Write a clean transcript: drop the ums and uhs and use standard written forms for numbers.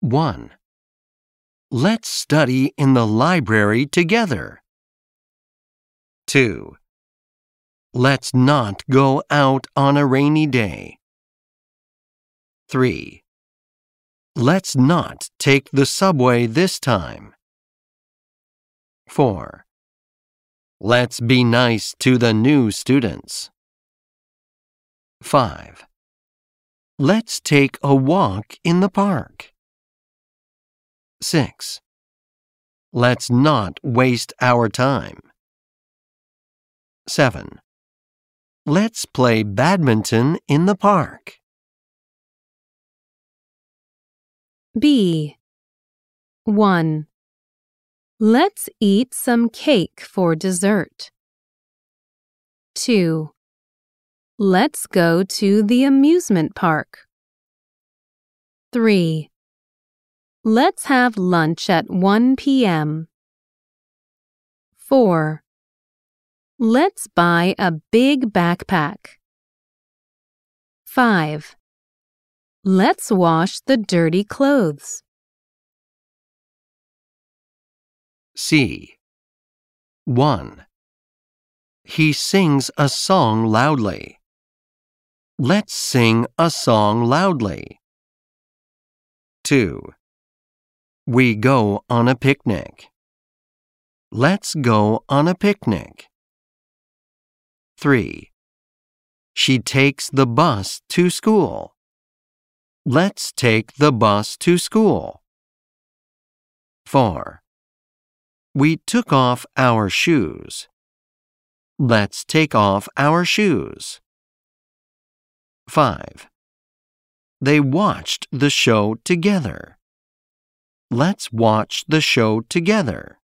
1. Let's study in the library together. 2. Let's not go out on a rainy day. 3. Let's not take the subway this time. 4. Let's be nice to the new students. 5. Let's take a walk in the park. 6. Let's not waste our time. 7. Let's play badminton in the park. B. 1. Let's eat some cake for dessert. 2. Let's go to the amusement park. 3. Let's have lunch at 1 p.m. 4. Let's buy a big backpack. 5. Let's wash the dirty clothes. C. 1. He sings a song loudly. Let's sing a song loudly. 2. We go on a picnic. Let's go on a picnic. 3. She takes the bus to school. Let's take the bus to school. 4. We took off our shoes. Let's take off our shoes. 5. They watched the show together. Let's watch the show together.